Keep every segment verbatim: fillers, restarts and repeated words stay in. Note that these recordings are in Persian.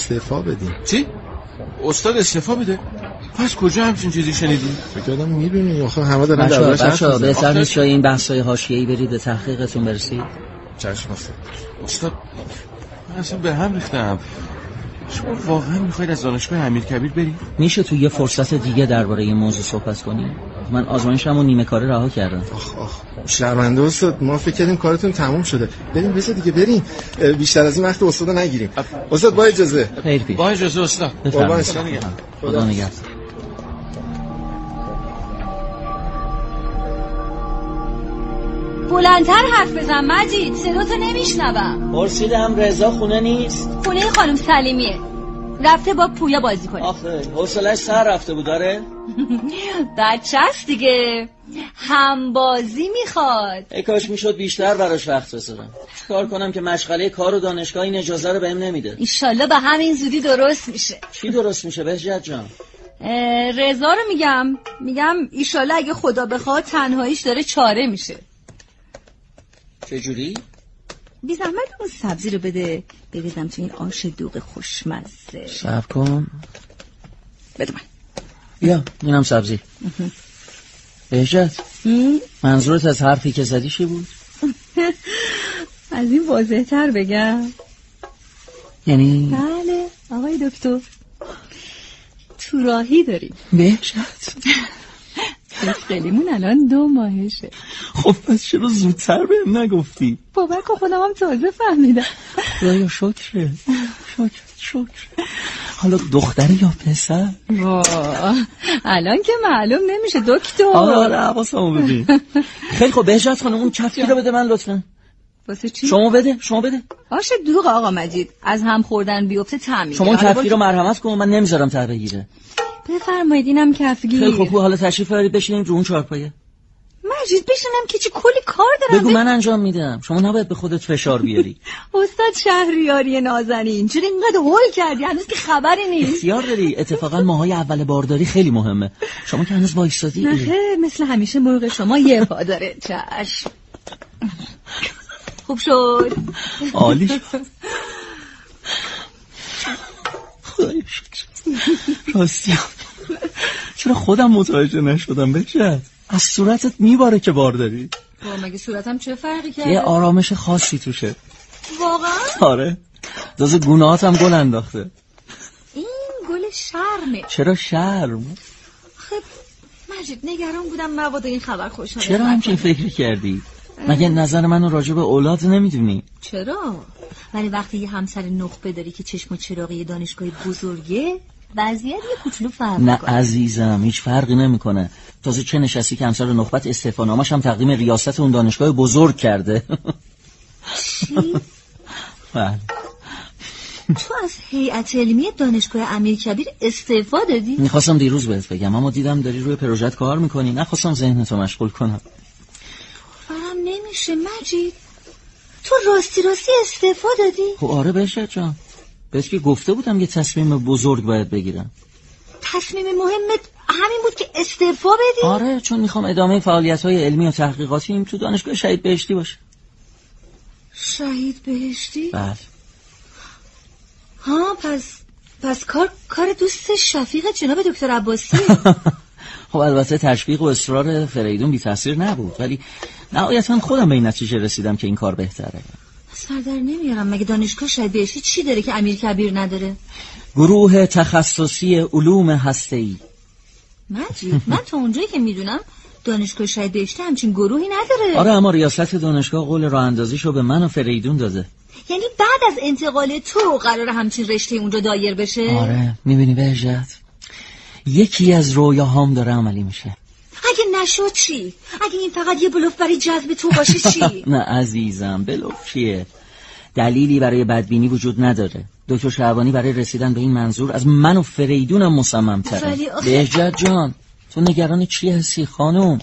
استعفا بدیم. چی؟ استاد استعفا بده؟ پس کجا همچین چیزی شنیدی؟ فکر کردم میدونی آخه همه دارن بچه‌ها دربارش حرف بچه‌ها میزنن. بهتر نیست جای این بحث‌های حاشیه‌ای برید به تحقیقتون برسید. چشم استاد. استاد من اصلا به هم ریختم. شما واقعا میخواید از دانشگاه امیرکبیر برید؟ میشه تو یه فرصت دیگه درباره این موضوع صحبت کنیم؟ من آزمایشمو نیمه کاره رها کردم. آخ آخ شرمنده استاد، ما فکر کردیم کارتون تموم شده. بریم بذار دیگه بریم، بیشتر از این وقت استاد نگیریم. استاد با اجازه. خیر پیش. با اجازه استاد. بفرمایید. خدا نگهدار. بلندتر حرف بزن مجید، صدا تو نمیشنوم. پرسیدم رضا خونه نیست؟ خونه خانم سلیمیه، رفته با پویا بازی کنه. آخه حوصله‌اش سر رفته بود داره؟ بچه است دیگه، هم بازی میخواد. ای کاش میشد بیشتر براش وقت بذارم. چیکار کنم که مشغله کار و دانشگاه این اجازه رو بهم نمیده؟ ایشالله به همین زودی درست میشه. چی درست میشه بهجت جان؟ رضا رو میگم میگم ایشالله اگه خدا بخواد تنهاییش داره چاره میشه. چجوری؟ بی زحمت اون سبزی رو بده بریزم تو این آش دوغ خوشمزه. صبر کن. بده من. بیا اینم سبزی. بهجت منظورت از حرفی که زدی چی بود؟ از این واضح تر بگم؟ یعنی؟ بله آقای دکتر، تو راهی داریم. بهجت خیلیمون الان دو ماهشه. خب پس چرا زودتر بهم نگفتی؟ بابا که خودم هم تازه فهمیدم. خدایا شکره شکر شکر. حالا دختری یا پسر؟ واه الان که معلوم نمیشه دکتر. آره حواسمو ببین. خیلی خب بهجت خانم اون کفکی رو بده من لطفا. واسه چی؟ شما بده شما بده. آش دوغ آقا مجید، از هم خوردن بیفته طعم میگیره. شما کفکی رو مرحمت کن، من نمیذارم ته بگیره. بفرمایید اینم کفگیر. خیلی خوب حالا تشریف بیارید بشینیم رو اون چهارپایه. مجید بشینم که چی کلی کار دارم. بگو من انجام میدم، شما نباید به خودت فشار بیاری. استاد شهریاری نازنین چرا اینقدر هول کردی؟ هنوز که خبری نیست. اختیار داری، اتفاقا ماهای اول بارداری خیلی مهمه. شما که هنوز وایسادی. نه مثل همیشه مرغ شما یه پا داره. چشم خوب شد. عالی شد. خدای شکر. راستی چرا خودم متوجه نشدم بهجت؟ از صورتت میباره که بارداری. با مگه صورتم چه فرقی کرده؟ یه آرامش خاصی توشه. واقعا؟ آره دوز گوناهاتم گل انداخته. این گل شرمه. چرا شرم؟ خب مجید نگران بودم مبادا این خبر خوشحال. چرا همچین فکری کردی؟ مگه نظر منو راجع به اولاد نمیدونی؟ چرا؟ ولی وقتی یه همسر نخبه داری که چشم و چراغی دانشگاه بزرگه وضعیت یه کوچولو فرق نه میکنه. عزیزم هیچ فرقی نمیکنه. تازه چه نشستی که همسر نخبت استعفا نامش هم تقدیم ریاست اون دانشگاه بزرگ کرده. چی؟ بله. تو از هیئت علمی دانشگاه امیرکبیر استعفا دادی؟ میخواستم دیروز بهت بگم اما دیدم داری روی پروژت کار میکنی، نخواستم ذهنتو مشغول کنم. فرام نمیشه مجید، تو راستی راستی استعفا دادی؟ خب آره بهشت جان، بهش که گفته بودم یه تصمیم بزرگ باید بگیرم. تصمیم مهمت همین بود که استعفا بدی؟ آره چون میخوام ادامه فعالیت‌های علمی و تحقیقاتیم تو دانشگاه شهید بهشتی باشه. شهید بهشتی؟ بله. ها پس پس کار کار دوست شفیق جناب دکتر عباسی. خب البته تشویق و اصرار فریدون بی تاثیر نبود، ولی نهایتاً خودم به این نتیجه رسیدم که این کار بهتره. سر در نمیارم، مگه دانشگاه شهید بهشتی چی داره که امیرکبیر نداره؟ گروه تخصصی علوم هسته‌ای. مجید من تا اونجایی که میدونم دانشگاه شهید بهشتی همچین گروهی نداره. آره اما ریاست دانشگاه قول راه اندازیشو به من و فریدون داده. یعنی بعد از انتقال تو قراره همچین رشته اونجا دایر بشه؟ آره میبینی بهجت، یکی از رویاهام داره عملی میشه. اگه نشد چی؟ اگه این فقط یه بلوف برای جذب تو باشه چی؟ نه عزیزم بلوف چیه؟ دلیلی برای بدبینی وجود نداره. دکتر شعبانی برای رسیدن به این منظور از من و فریدونم مصمم‌تره. بهجت جان تو نگران چی هستی خانم؟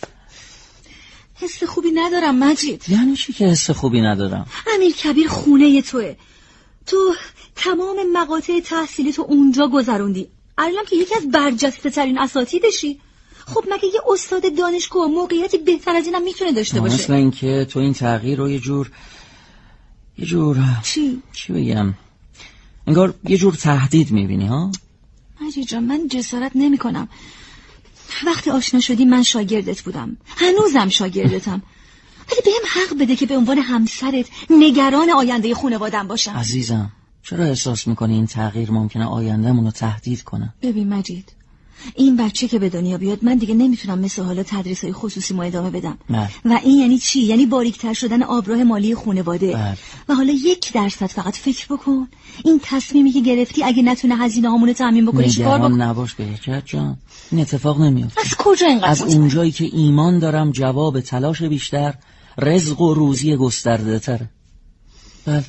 حس خوبی ندارم مجید. یعنی چی که حس خوبی ندارم؟ امیرکبیر خونه توه، تو تمام مقاطع تحصیلی تو اونجا گذروندی، الانم که یکی از برجسته ترین اساتیدشی. خب مگه یه استاد دانشگاه موقعیتی بهتر از اینم میتونه داشته باشه؟ مثل این که تو این تغییر رو یه جور یه جور چی؟ چی بگم انگار یه جور تهدید میبینی ها؟ مجید جان من جسارت نمی کنم. وقتی آشنا شدی من شاگردت بودم، هنوزم شاگردتم، ولی بهم حق بده که به عنوان همسرت نگران آینده خانواده‌ام باشم. عزیزم چرا احساس میکنی این تغییر ممکنه آینده‌مون رو تهدید کنه؟ ببین مجید، این بچه که به دنیا بیاد من دیگه نمیتونم مثل حالا تدریسای خصوصی ما ادامه بدم. بله. و این یعنی چی؟ یعنی باریکتر شدن آبراه مالی خانواده. بله. و حالا یک درصد فقط فکر بکن این تصمیمی که گرفتی اگه نتونه هزینه هامونو تامین بکنی چیکار بکن؟ نباش بهجت جان، این اتفاق نمیفته. از کجا اینقدر؟ از اونجایی که ایمان دارم جواب تلاش بیشتر رزق و روزی گسترده تره. بله.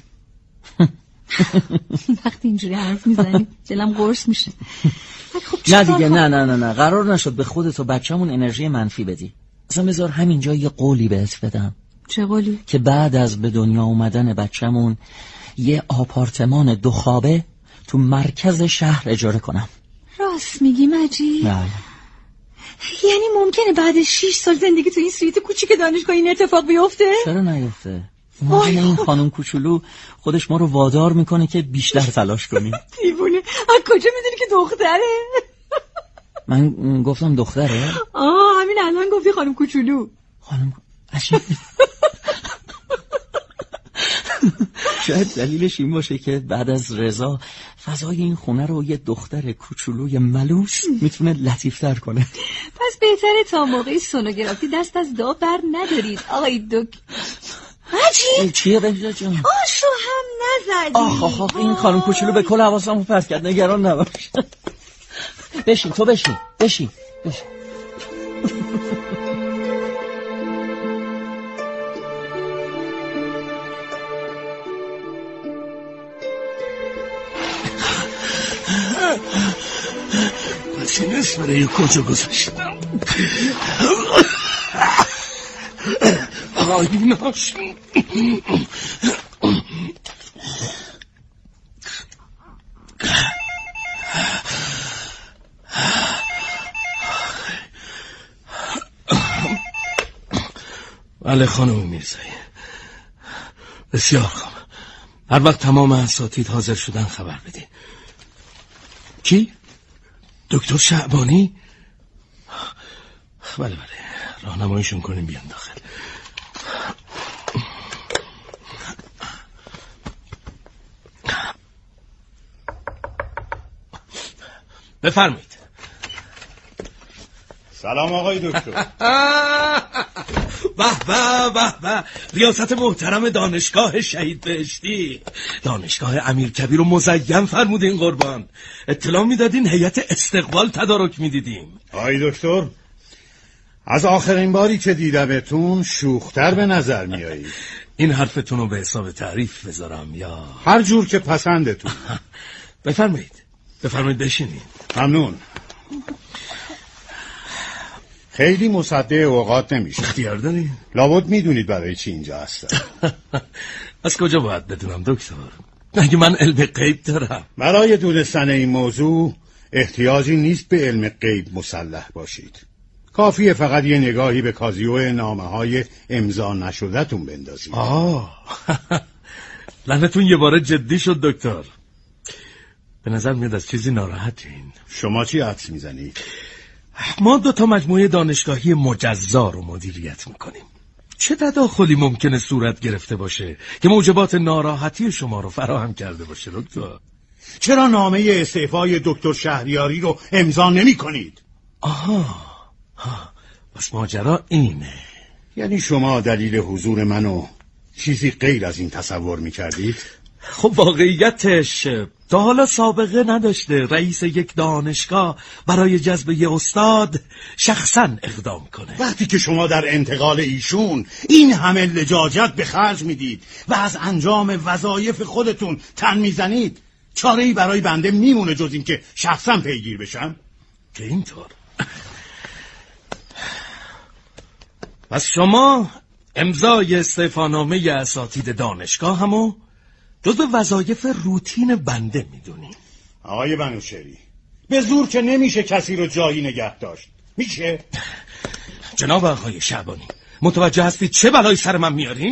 وقتی اینجوری حرف میزنی دلم قرص میشه. خب نه دیگه نه نه نه نه قرار نشد به خودت و بچه‌مون انرژی منفی بدی. اصلا بذار همینجا یه قولی بهت بدم. چه قولی؟ که بعد از به دنیا اومدن بچه‌مون یه آپارتمان دو خوابه تو مرکز شهر اجاره کنم. راست میگی مجید؟ بله. یعنی ممکنه بعد شش سال زندگی تو این سویت کوچیک دانشگاه این اتفاق بیفته؟ چرا نیفته؟ ممکنه این خانم کوچولو خودش ما رو وادار میکنه که بیشتر تلاش کنیم. دیوونه، از کجا میدونی که دختره؟ من گفتم دختره؟ آه همین الان گفتی خانم کوچولو. خانم عجیب. شاید دلیلش این باشه که بعد از رضا فضای این خونه رو یه دختر کوچولوی ملوس میتونه لطیفتر کنه. پس بهتره تا موقع سونوگرافی دست از دعا بر ندارید آقای دک. مجید چیه بهجت جان؟ آشو هم نزدی. آخ آخ آخ این خانم کوچولو به کل حواسمو پرت کرد، نگران نباش. بشین تو بشین بشین بشین. پس این اسپری کجا گذاشتم؟ آی ناشون. بله خانم میرزایی، بسیار خوب. هر وقت تمام اساتید حاضر شدن خبر بدین. کی؟ دکتر شعبانی؟ بله بله راهنماییشون کنیم بیان داخل. بفرمایید. سلام آقای دکتر. به به به به، ریاست محترم دانشگاه شهید بهشتی، دانشگاه امیرکبیر رو مزین فرمودین قربان. اطلاع میدادین هیئت استقبال تدارک میدیدیم. آقای دکتر از آخرین باری که دیدمتون شوختر به نظر میایید. این حرفتون رو به حساب تعریف بذارم یا هر جور که پسندتون. بفرمایید بفرمایید بشینید. ممنون. خیلی مصدق اوقات نمیشه. اختیار دارید؟ لابد میدونید برای چی اینجا هستم. از کجا باید بدونم دکتر؟ مگه من علم غیب دارم؟ برای دونستن این موضوع احتیاجی نیست به علم غیب مسلح باشید. کافیه فقط یه نگاهی به کازیو نامه های امضا نشده‌تون بندازید. آه لعنتون یه باره جدی شد دکتر. به نظر میاد از چیزی ناراحتین. شما چی حدس میزنید؟ ما دو تا مجموعه دانشگاهی مجزا رو مدیریت میکنیم. چه تداخلی ممکنه صورت گرفته باشه که موجبات ناراحتی شما رو فراهم کرده باشه دکتر؟ چرا نامه استعفای دکتر شهریاری رو امضا نمی کنید؟ آها ها. بس ماجرا اینه. یعنی شما دلیل حضور منو چیزی غیر از این تصور میکردید؟ خب واقعیتش تا حالا سابقه نداشته رئیس یک دانشگاه برای جذب یه استاد شخصا اقدام کنه. وقتی که شما در انتقال ایشون این همه لجاجت به خرج میدید و از انجام وظایف خودتون تن میزنید، چاره‌ای برای بنده میمونه جز این که شخصا پیگیر بشم؟ که اینطور. پس شما امضای استعفانامه اساتید دانشگاه همو جز وظایف روتین بنده میدونی؟ آقای بنوشهری به زور که نمیشه کسی رو جایی نگه داشت. میشه؟ جناب آقای شعبانی متوجه هستید چه بلایی سر من میارین؟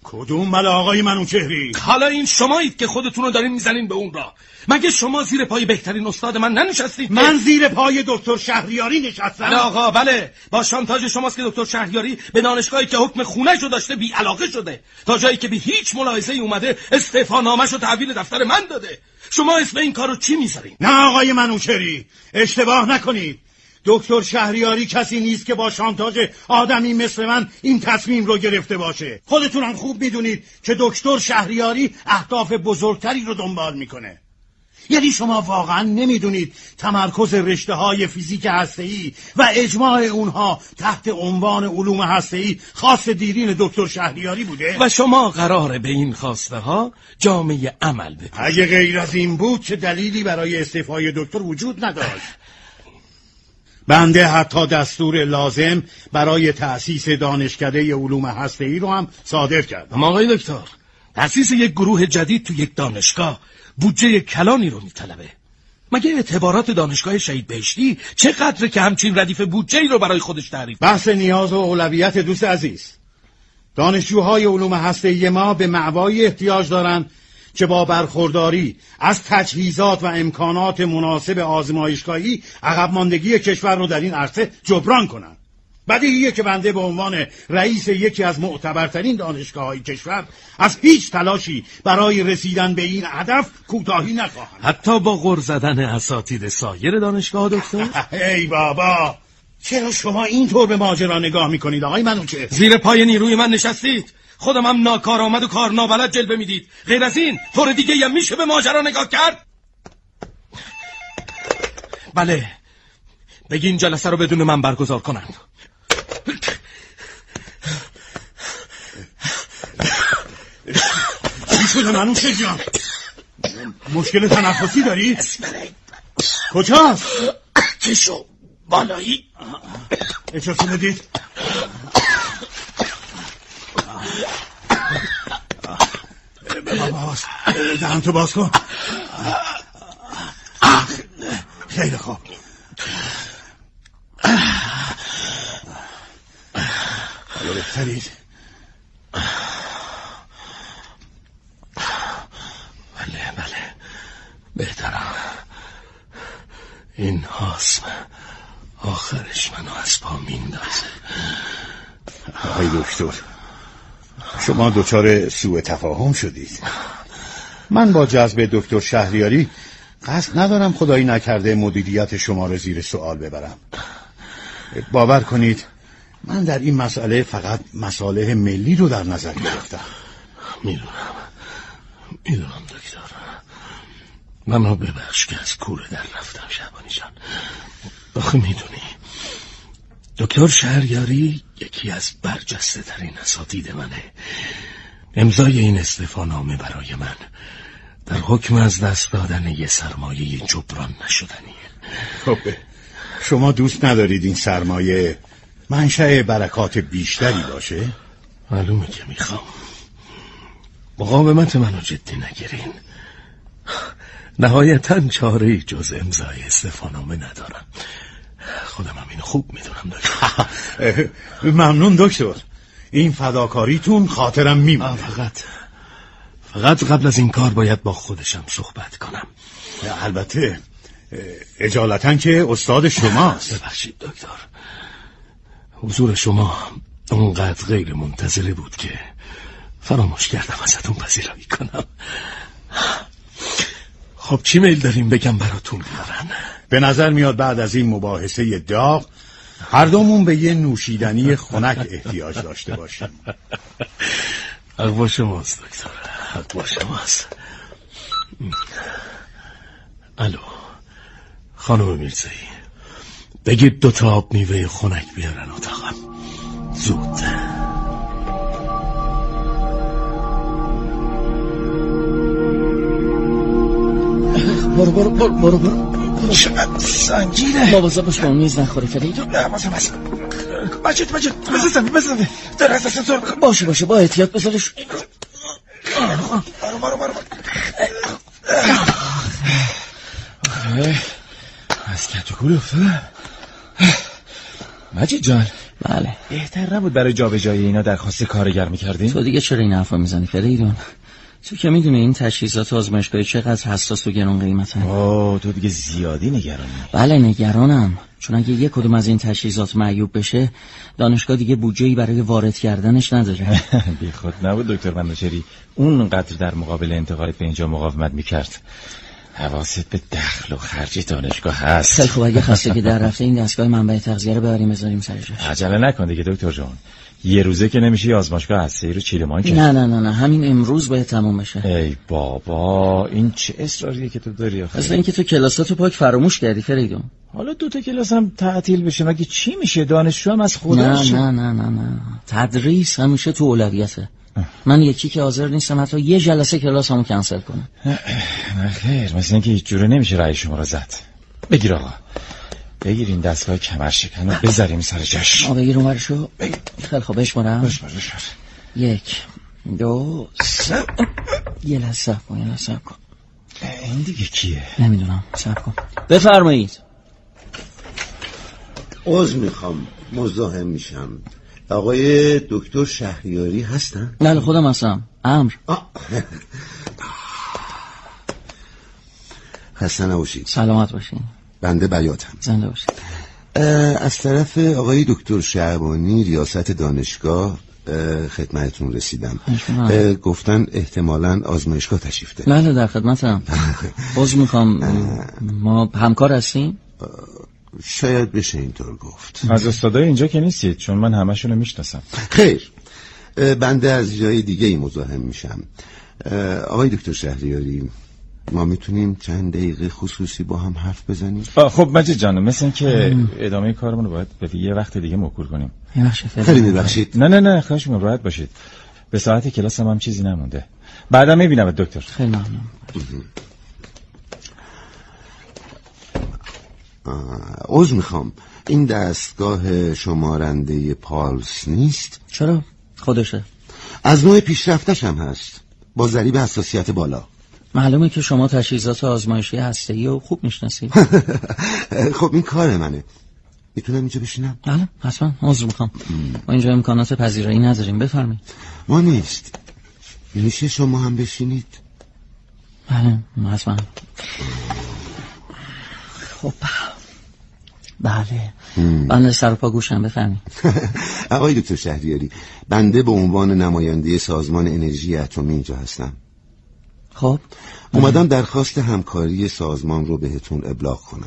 کدوم بله آقای منوچهری؟ حالا این شمایید که خودتون رو دارین میزنین به اون راه. مگه شما زیر پای بهترین استاد من ننشستید؟ من زیر پای دکتر شهریاری نشستم. نه آقا، بله، با شانتاژ شماست که دکتر شهریاری به دانشگاهی که حکم خونه‌شو داشته بی علاقه شده، تا جایی که بی هیچ ملاحظه‌ای اومده استعفا نامه‌شو تحویل دفتر من داده. شما اسم این کارو چی میذارین؟ نه آقای منوچهری، اشتباه نکنید. دکتر شهریاری کسی نیست که با شانتاژ آدمی مثل من این تصمیم رو گرفته باشه. خودتون هم خوب میدونید که دکتر شهریاری اهداف بزرگتری رو دنبال میکنه. یعنی شما واقعا نمیدونید تمرکز رشته های فیزیک هسته‌ای و اجماع اونها تحت عنوان علوم هسته‌ای خاص دیرین دکتر شهریاری بوده؟ و شما قراره به این خواسته ها جامعه عمل بدید. اگه غیر از این بود چه دلیلی برای استعفای دکتر وجود نداشت؟ بنده حتی دستور لازم برای تأسیس دانشکده علوم هسته‌ای رو هم صادر کردم. اما آقای دکتر، تأسیس یک گروه جدید تو یک دانشگاه بودجه کلانی رو میطلبه. مگه اعتبارات دانشگاه شهید بهشتی چقدره که همچین ردیف بودجه‌ای رو برای خودش تعریف؟ بحث نیاز و اولویت دوست عزیز. دانشجوهای علوم هسته‌ای ما به مأوایی احتیاج دارند که با برخورداری از تجهیزات و امکانات مناسب آزمایشگاهی عقب ماندگی کشور رو در این عرصه جبران کنند. بدیهیه که بنده به عنوان رئیس یکی از معتبرترین دانشگاه‌های کشور از هیچ تلاشی برای رسیدن به این هدف کوتاهی نخواهم. حتی با غر زدن اساتید سایر دانشگاه دکتر؟ ای بابا، چرا شما اینطور به ماجرا نگاه میکنید آقای منوچهر؟ زیر پای نیروی من نشستید، خودم هم ناکارآمد و کار نابلد جلوه میدید. غیر از این طور دیگه هم میشه به ماجرا نگاه کرد؟ بله، بگین جلسه رو بدون من برگزار کنند. چی شده منوچهر جان؟ مشکل تنفسی داری؟ کجاست؟ کشو بالایی. اجازه بدید. باز دهن تو باز کن. خیلی خوب. حالا بهترید؟ بله بله بهترم. این حاسم آخرش منو از پا میندازه. آقای دکتر، شما دچار سوء تفاهم شدید. من با جذب دکتر شهریاری قصد ندارم خدایی نکرده مدیریت شما را زیر سوال ببرم. باور کنید من در این مسئله فقط مصالح ملی رو در نظر گرفتم. میدونم میدونم دکتر، من رو ببخش که از کوره در رفتم شعبانی جان. آخه میدونی دکتر شهریاری یکی از برجسته ترین اساتید منه. امضای این استعفانامه برای من در حکم از دست دادن یه سرمایه جبران نشدنیه. خب شما دوست ندارید این سرمایه منشأ برکات بیشتری باشه؟ معلومه که میخوام. مقاومت منو جدی نگیرین. نهایتاً چاره‌ای جز امضای استعفانامه ندارم. خودم هم اینو خوب میدونم دکتر. ممنون دکتر، این فداکاریتون خاطرم میمونه. فقط فقط قبل از این کار باید با خودشم صحبت کنم. البته اجالتا که استاد شماست. ببخشید دکتر، حضور شما اونقدر غیر منتظره بود که فراموش کردم ازتون پذیرایی کنم. خب چی میل داریم بگم براتون بیارن؟ به نظر میاد بعد از این مباحثه داغ هر دومون به یه نوشیدنی خنک احتیاج داشته باشیم. حق با شماست دکتر، حق با شماست. الو خانم میرزایی، بگید دو تا آب میوه خنک بیارن اتاقم زود. برو برو برو برو برو چقدر سنگینه. بابا باش با میز نخوره فرید. نه بازم بس بچه بچه بزن بزن در از دست تو باشه باشه با احتیاط بذارش. برو برو برو از کتوکول افتادم. مجید جان بله. بهتر نبود برای جابجایی اینا درخواست کارگر می‌کردین؟ تو دیگه چرا این حرفا میزنی فریدون؟ تو که میدونی این تجهیزات آزمایشگاهی چقدر حساس و گران قیمتن. اوه تو دیگه زیادی نگرانی. بله نگرانم، چون اگه یک کدوم از این تجهیزات معیوب بشه دانشگاه دیگه بودجه‌ای برای وارد کردنش نداره. بی خود نبود دکتر بنداشری اونقدر در مقابل انتقالت به اینجا مقاومت میکرد. حواست به دخل و خرج دانشگاه هست. خیلی خوب، اگه خسته که در رفته این دستگاه منبع تغذیه رو ببریم بذاریم سر جاش. عجله نکن دیگه دکتر جان، یه روزه که نمیشه یه آزمایشگاه هسته‌ای رو چیلمان کرد. نه نه نه نه همین امروز باید تموم بشه. ای بابا این چه اصراریه که تو داری آخه؟ اصلا اینکه تو کلاساتو پاک فراموش کردی فریدون. حالا دو تا کلاس هم تعطیل بشه مگه چی میشه؟ دانشجو هم از خودش. نه نه نه نه نه تدریس همیشه تو اولویته. من یکی که حاضر نیستم حتی یه جلسه کلاسمو کنسل کنم. نه خیر، مثلا اینکه هیچ جوره نمیشه رأی شما رو زد. بگیر آقا، بگیر این دستگاه کمر شکن رو بذاریم سر جاش. آ بگیر اونورشو. خیلی خوب بشمارم. بشمار بشمار. یک دو سه. یه لحظه صبر کن یه لحظه صبر کن. این دیگه کیه؟ نمیدونم، صبر کن. بفرمایید. عذر میخوام مزاحم میشم. آقای دکتر شهریاری هستن؟ بله خودم هستم. امر. خسته نباشید. سلامت باشین. بنده بیاتم. زنده باشید. از طرف آقای دکتر شعبانی ریاست دانشگاه خدمتتون رسیدم. گفتن احتمالاً آزمایشگاه تشریف دارید. بله در خدمتم. عذر میخوام، ما همکار هستیم؟ شاید بشه اینطور گفت. از استادای اینجا که نیستید چون من همشونو میشناسم. خیر، بنده از جای دیگه ای مزاحم میشم. آقای دکتر شهریاری، ما میتونیم چند دقیقه خصوصی با هم حرف بزنیم؟ خب مجید جان، مثل این که ادامه کارمون رو باید به یه وقت دیگه موکول کنیم. خیلی میبخشید. نه نه نه خواهش می‌کنم راحت باشید. به ساعت کلاس هم, هم چیزی نمونده. بعدا میبینم دکتر. خیلی ممنون. عذر میخوام، این دستگاه شمارنده پالس نیست؟ چرا؟ خودشه. از نوع پیشرفتش هم هست، با ضریب حساسیت بالا. معلومه که شما تجهیزات آزمایشی هسته‌ای رو خوب میشناسید. خب این کار منه. میتونم اینجا بشینم؟ بله حتما. عذر میخوام، ما اینجا امکانات پذیرایی نداریم. بفرمایید. ما نیست، میشه شما هم بشینید؟ بله حتما. خب بله بنده سر و پا گوشم. بفرمایید. آقای دکتر شهریاری، بنده به عنوان نماینده سازمان انرژی اتمی اینجا هستم. خب اومدم درخواست همکاری سازمان رو بهتون ابلاغ کنم.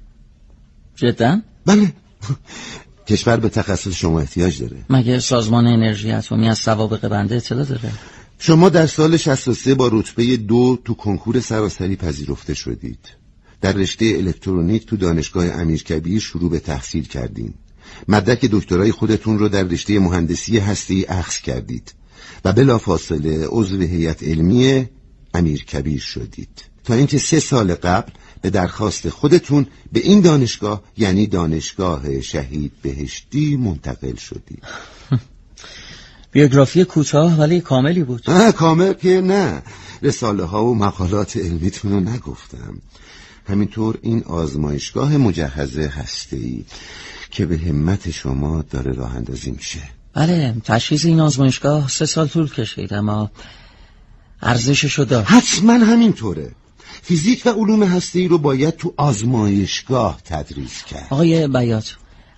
جدا؟ بله، کشور به تخصص شما احتیاج داره. مگه سازمان انرژی اتمی از سوابق بنده اطلاع داره؟ شما در سال شصت و سه با رتبه دو تو کنکور سراسری پذیرفته شدید. در رشته الکترونیک تو دانشگاه امیرکبیر شروع به تحصیل کردین. مدرک دکترای خودتون رو در رشته مهندسی هسته‌ای اخذ کردید و بلافاصله عضو هیئت علمی امیرکبیر شدید، تا اینکه سه سال قبل به درخواست خودتون به این دانشگاه، یعنی دانشگاه شهید بهشتی، منتقل شدید. بیوگرافی کوتاه ولی کاملی بود. آه کامل که نه، رساله ها و مقالات علمیتون رو نگفتم. همینطور این آزمایشگاه مجهز هسته‌ای که به همت شما داره راه اندازی میشه. بله، تشخیص این آزمایشگاه سه سال طول کشید اما ارزششو داشت. حتما همینطوره. فیزیک و علوم هسته‌ای رو باید تو آزمایشگاه تدریس کرد. آقای بیات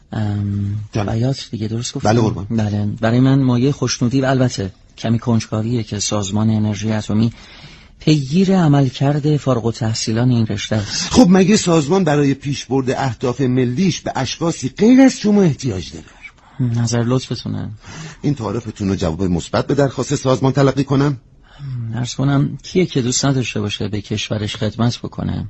بیات دیگه درست گفتم؟ بله قربان. بله، برای من مایه خوشنودی و البته کمی کنجکاویه که سازمان انرژی اتمی پیگیر عملکرد فارغ التحصیلان این رشته است. خب مگه سازمان برای پیشبرد اهداف ملیش به اشخاصی غیر از شما احتیاج داره؟ نظر لطفتونه. این تعارفتون رو جواب مثبت به درخواست سازمان تلقی کنم؟ عرض کنم کیه که دوست نداشته باشه به کشورش خدمت بکنه؟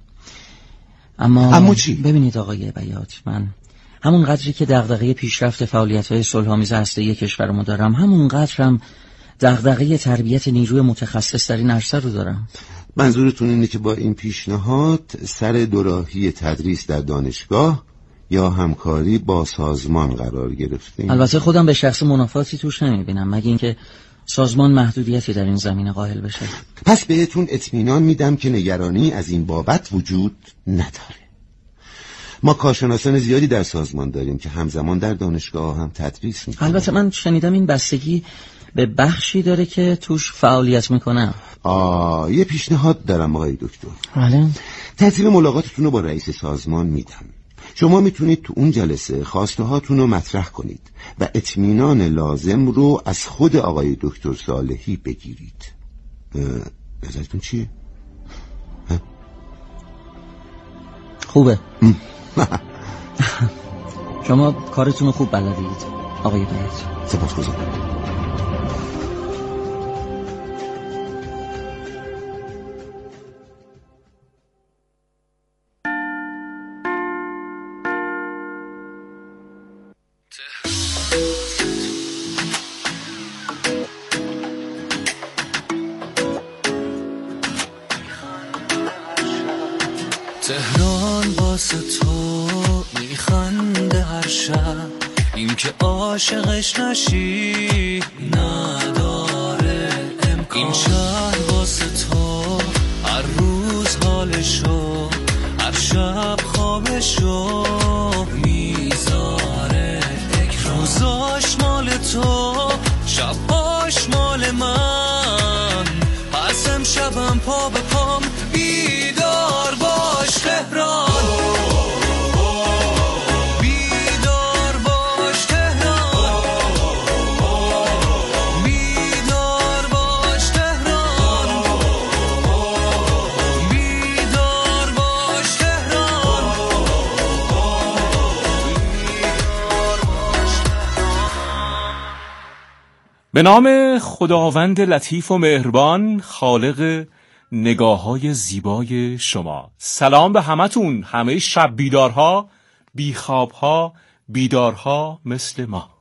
اما اما چی؟ ببینید آقای بیات، من همون قدری که دغدغه پیشرفت فعالیت‌های صلح‌آمیز هسته‌ای کشورمو دارم، همون قدرم دغدغه تربیت نیروی متخصص در این عرصه رو دارم. منظورتون اینه که با این پیشنهاد سر دوراهی تدریس در دانشگاه یا همکاری با سازمان قرار گرفتیم؟ البته خودم به شخص منافاتی توش نمیبینم، مگه اینکه سازمان محدودیتی در این زمینه قائل بشه. پس بهتون اطمینان میدم که نگرانی از این بابت وجود نداره. ما کارشناسان زیادی در سازمان داریم که همزمان در دانشگاه هم تدریس میکنن. البته من شنیدم این بستگی به بخشی داره که توش فعالیت میکنم. آه یه پیشنهاد دارم آقای دکتر. بله. ترتیب ملاقاتتون رو با رئیس سازمان میدم. شما میتونید تو اون جلسه خواسته هاتون رو مطرح کنید و اطمینان لازم رو از خود آقای دکتر صالحی بگیرید. نظرتون چیه؟ خوبه. شما کارتون رو خوب بلدید آقای بیت. سپاسگزارم. تهران واسه تو میخنده هر شب، این که عاشقش نشی نداره امکان. این شهر واسه تو هر روز حالشو، هر شب خوابشو میذاره. روزاش مال تو، شباش مال من، پس امشبم پا به پام بیدار باش تهران. بیدار باش تهران. بیدار باش تهران. بیدار باش تهران. به نام خداوند لطیف و مهربان، خالق نگاه‌های زیبای شما. سلام به همتون، همه شب بیدارها، بیخوابها، بیدارها مثل ما.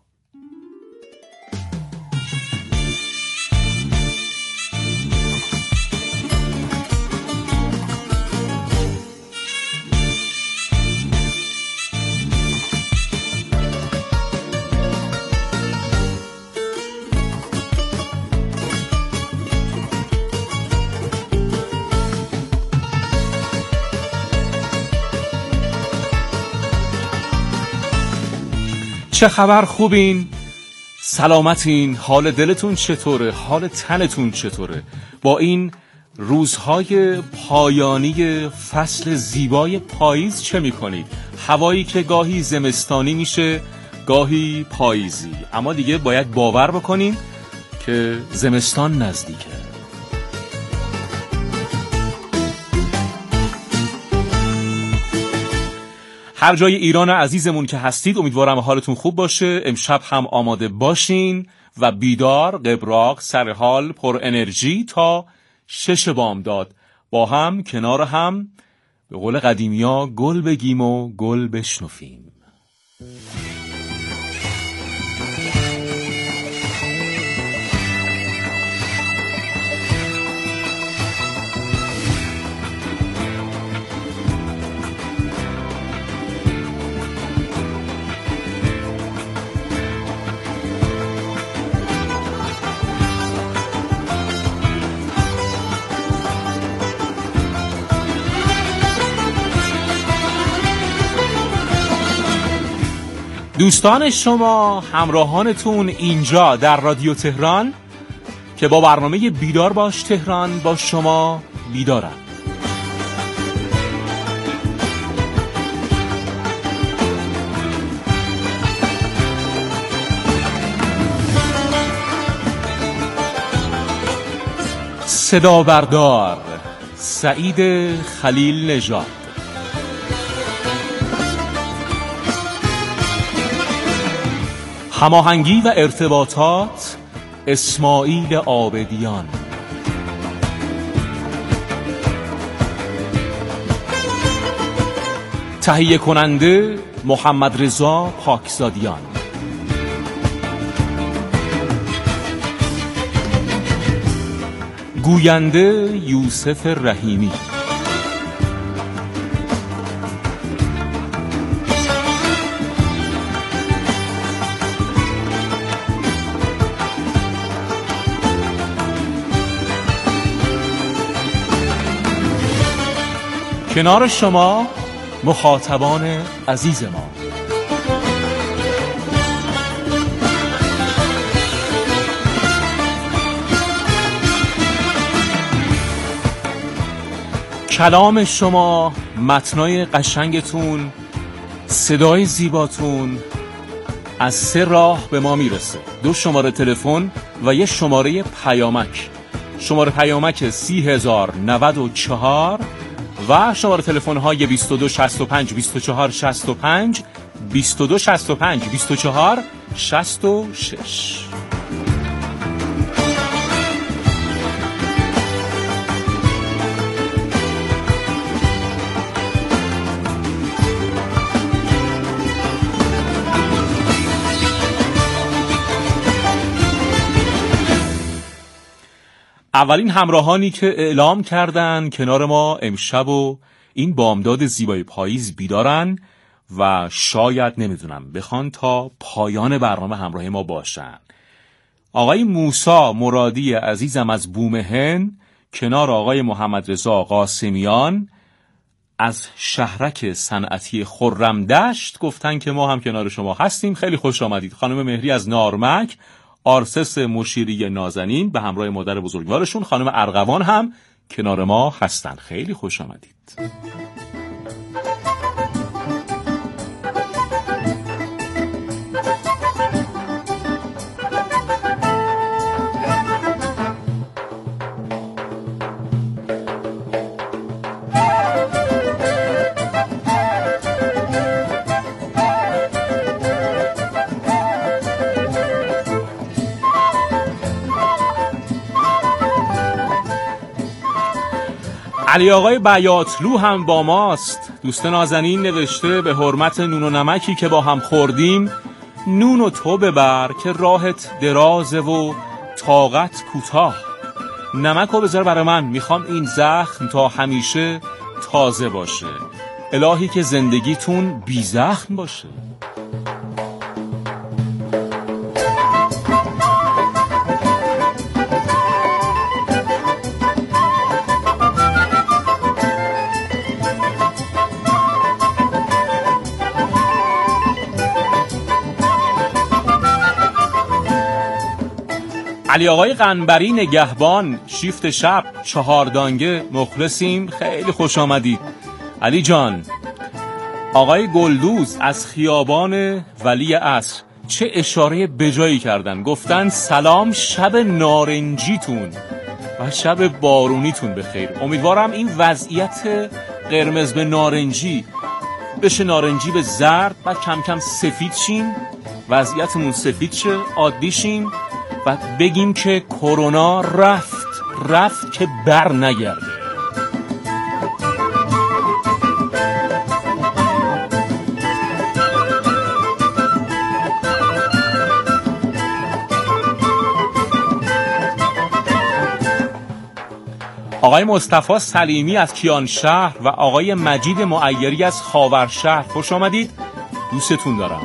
چه خبر؟ خوبین؟ سلامتین؟ حال دلتون چطوره؟ حال تنتون چطوره؟ با این روزهای پایانی فصل زیبای پاییز چه میکنید؟ هوایی که گاهی زمستانی میشه، گاهی پاییزی، اما دیگه باید باور بکنین که زمستان نزدیکه. هر جای ایران عزیزمون که هستید امیدوارم حالتون خوب باشه. امشب هم آماده باشین و بیدار، قبراق، سرحال، پر انرژی تا شش بامداد با هم کنار هم به قول قدیمیا گل بگیم و گل بشنفیم. دوستان شما، همراهانتون اینجا در رادیو تهران که با برنامه بیدار باش تهران با شما بیدارم. صدا بردار سعید خلیل نژاد. هماهنگی و ارتباطات اسماعیل عابدیان. تهیه کننده محمد رضا پاکزادیان. گوینده یوسف رحیمی. کنار شما مخاطبان عزیز ما، کلام شما، متنای قشنگتون، صدای زیباتون از سه راه به ما میرسه: دو شماره تلفن و یه شماره پیامک. شماره پیامک سی هزار نود و چهار و شماره تلفن های بیست و دو شصت و پنج بیست و چهار شصت و پنج، بیست و دو شصت و پنج بیست و چهار شصت و شش. اولین همراهانی که اعلام کردن کنار ما امشب و این بامداد زیبای پاییز بیدارن و شاید نمیدونم بخوان تا پایان برنامه همراه ما باشن. آقای موسی مرادی عزیزم از بومهن کنار آقای محمد رضا قاسمیان از شهرک صنعتی خرمدشت گفتن که ما هم کنار شما هستیم. خیلی خوش آمدید. خانم مهری از نارمک، آرسس مشیری نازنین به همراه مادر بزرگوارشون خانم ارغوان هم کنار ما هستن. خیلی خوش آمدید. علی آقای بیاطلو هم با ماست. دوست نازنین نوشته به حرمت نون و نمکی که با هم خوردیم، نون و تو ببر که راحت درازه و طاقت کوتاه. نمکو بذار برای من، میخوام این زخم تا همیشه تازه باشه. الهی که زندگیتون بی زخم باشه. علی آقای قنبری نگهبان شیفت شب چهاردانگه مخلصیم. خیلی خوش آمدید علی جان. آقای گلدوز از خیابان ولی عصر چه اشاره بجایی کردن، گفتن سلام شب نارنجیتون و شب بارونیتون بخیر. امیدوارم این وضعیت قرمز به نارنجی بشه نارنجی به زرد، بعد کم کم سفید شیم، وضعیتمون سفید شه، عادی شیم و بگیم که کرونا رفت رفت که بر نگرده. آقای مصطفی سلیمی از کیانشهر و آقای مجید معیری از خاورشهر خوش آمدید. دوستتون دارم.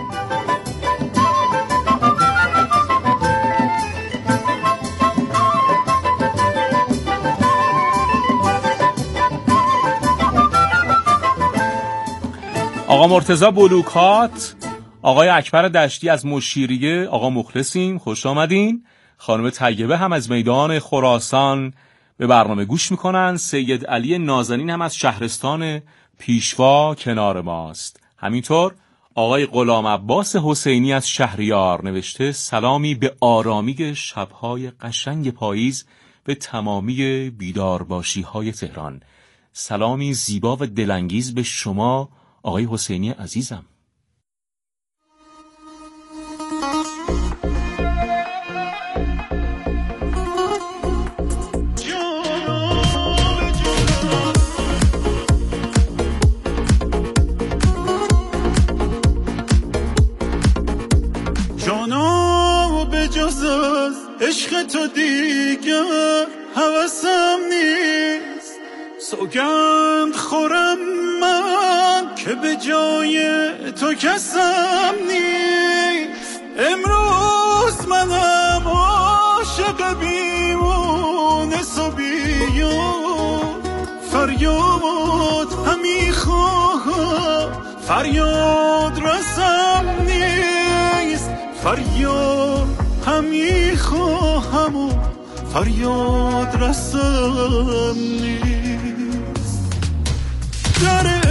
آقا مرتضی بلوکات، آقای اکبر دشتی از مشیریه، آقا مخلصیم، خوش آمدین. خانم طیبه هم از میدان خراسان به برنامه گوش میکنن. سید علی نازنین هم از شهرستان پیشوا کنار ماست. همینطور آقای غلام عباس حسینی از شهریار نوشته سلامی به آرامی شبهای قشنگ پاییز به تمامی بیدارباشی های تهران. سلامی زیبا و دلانگیز به شما آقای حسینی عزیزم. جانا به جز از عشق تو دیگر هوسم نیست، سوگند خورم من که به جای تو کسم نیست. امروز منم عاشق بیمونه صبیان، فریاد همی خواهم فریاد رسم نیست، فریاد همی خواهم و فریاد رسم نیست. در